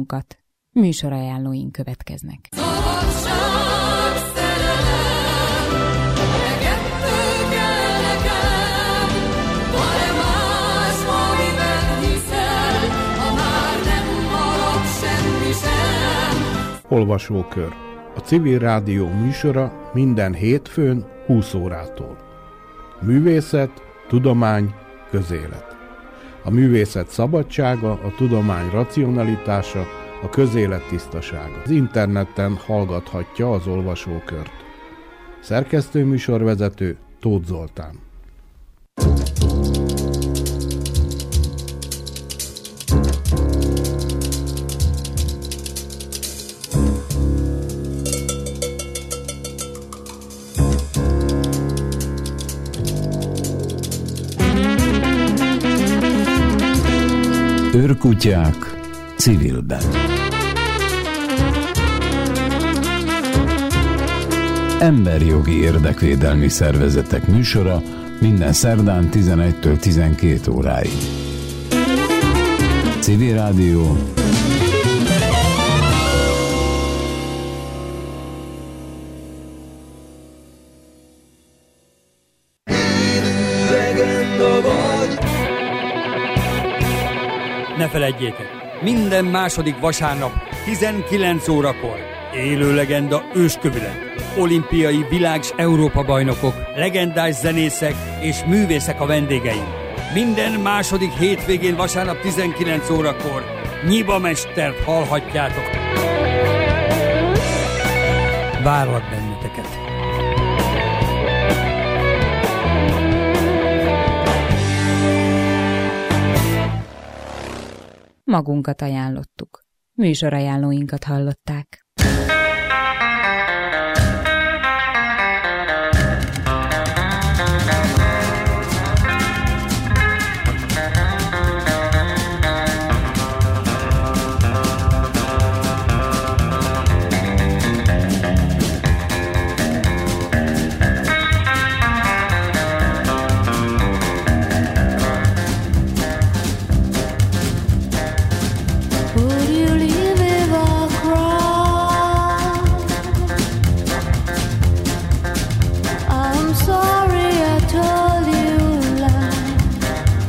magunkat. Műsorajánlóink következnek. Olvasókör. A Civil Rádió műsora minden hétfőn 20 órától. Művészet, tudomány, közélet. A művészet szabadsága, a tudomány racionalitása, a közélet tisztasága. Az interneten hallgathatja az olvasókört. Szerkesztő műsorvezető Tóth Zoltán. Őrkutyák civilben. Emberjogi érdekvédelmi szervezetek műsora minden szerdán 11-től 12 óráig. Civil Rádió. Ne feledjétek, minden második vasárnap 19 órakor élő legenda őskövület, olimpiai világ- s Európa-bajnokok, legendás zenészek és művészek a vendégeink. Minden második hétvégén vasárnap 19 órakor Nyiba mestert hallhatjátok. Várlak benneteket! Magunkat ajánlottuk. Műsorajánlóinkat hallották.